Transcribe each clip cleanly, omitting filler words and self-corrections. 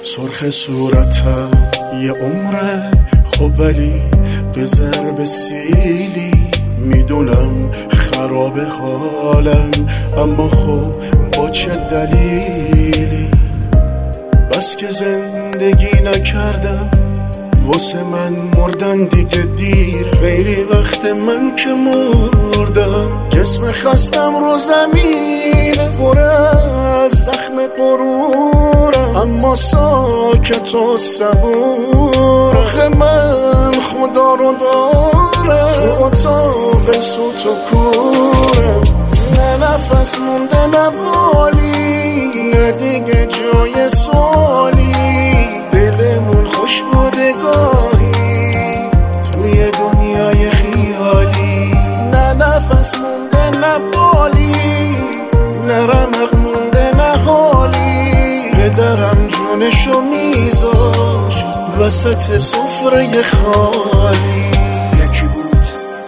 سرخ صورتم یه عمره، خب ولی به ضرب سیلی میدونم خراب حالم، اما خب با چه دلیلی؟ بس که زندگی نکردم، واسه من مردن دیگه دیر، خیلی وقت من که مردم، جسم خستم رو زمین پر از زخم غرورم، اما ساکت و صبور. آخه من خدا رو دارم، تو اتاق سوت و کورم، نه نفس مونده نه بالی، نه دیگه جای سوالی، دلمون خوش بوده گاهی توی دنیای خیالی، نه نفس مونده نه بالی، نه رمق مونده نه حالی، پدرم جونشو میذاش وسط سفره خالی. یکی بود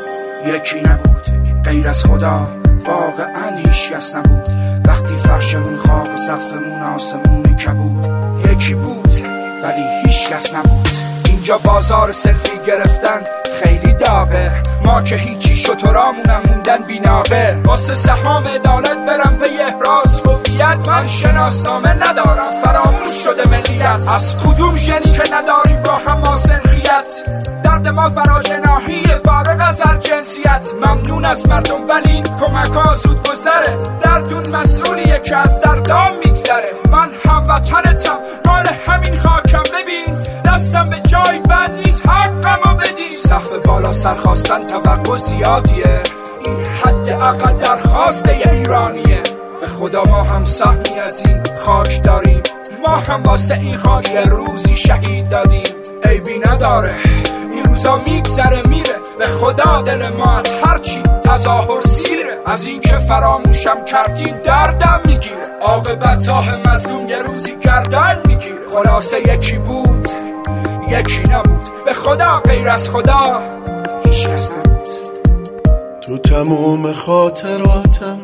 یکی نبود، غیر از خدا واقعا هیچ کس نبود، وقتی فرشمون خاک و سقفمون آسمون کبود. یکی بود ولی هیچ کس نبود. اینجا بازار سلفی گرفتن خیلی داغه، ما که هیچی شترامونم موندن بیناقه، واسه سهام عدالت برم به احراز هویت، من شناسنامه ندارم فراموش شده ملیت، از کدوم ژنی که نداریم با هم ماسنخیت، درد ما فراجناهی فارغ از هر جنسیت، ممنون از مردم ولی این کمک ها زود گذره، دردون مسئولیه که از دردام میگذره، من هموطنتم مال همین خاکم، ببین دستم به جای بد نیست حقمو بدین، سقف بالا سرخواستن توقع زیادیه، این حد اقل درخواسته ایرانیه، به خدا ما هم سهمی از این خاک داریم، ما هم واسه این خاک روزی شهید دادیم، عیبی نداره این روزا میگذره میره، به خدا دل ما از هرچی تظاهر سیره، از این که فراموشم کردین دردم میگیره، عاقبت راه مظلوم یه روزی گردن میگیره، خلاصه یکی بود یکی نبود، به خدا غیر از خدا هیچ کس نبود. تو تمام خاطراتم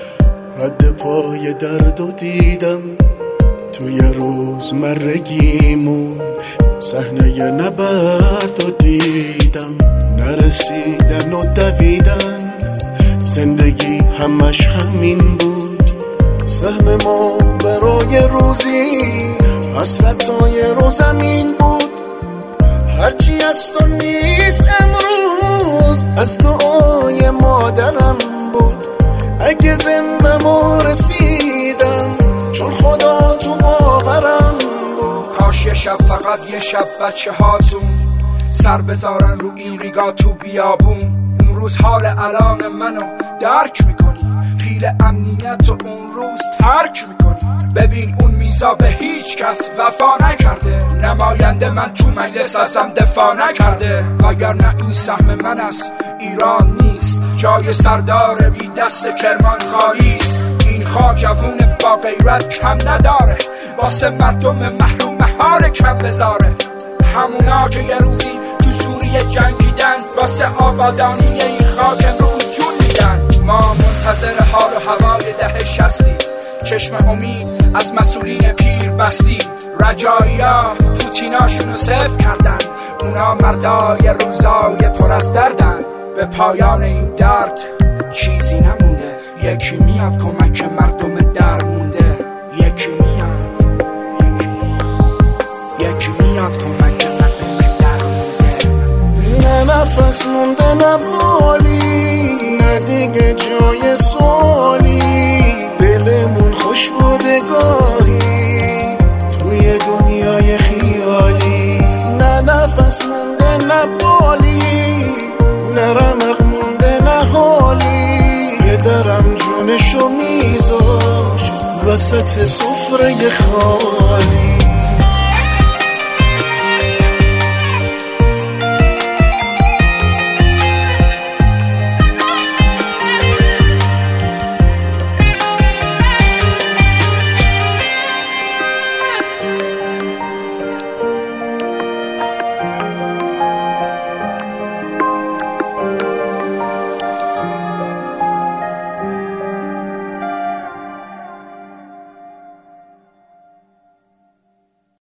رد پای درد و دیدم، توی روزمرگیمون صحنه نبرد و دیدم، نرسیدن و دویدن زندگی همش همین بود، سهم ما برای روزی حسرتای رو زمین بود، هرچی از تو نیست امروز از دعای مادرم بود، اگه زندم و رسیدم چون خدا تو باورم بود، کاش یه شب فقط یه شب بچه هاتون سر بذارن رو این ریگا تو بیابون، اون روز حال الان منو درک میکنی، خیل امنیت و اون روز ترک میکنی، ببین اون میزا به هیچ کس وفا نکرده، نماینده من تو مجلس ازم دفاع نکرده، وگرنه این سهم من از ایران نیست، جای سردار بی دست کرمان خالیست، این خاک جوون با غیرت کم نداره، واسه مردم محروم مهار کم بذاره، همونا که یه روزی تو سوریه جنگیدن واسه آبادانی این خاک امروز جون میدن، ما منتظر حال و هوای دهه 60، چشم امید از مسئولین پیر بستیم، رجایی‌ها پوتیناشونو صفر کردن، اونا مردای روزای پر از دردن، به پایان این درد چیزی نمونده، یکی میاد کمک مردم درمونده، یکی میاد کمک مردم درمونده، نه نفس مونده نه بالی، نه دیگه جای سوالی، دلمون خوش بوده گاهی توی دنیای خیالی، نه نفس مونده نه بالی، نه رمق مونده نه حالی، پدرم جونشو میذاش وسط سفره خالی.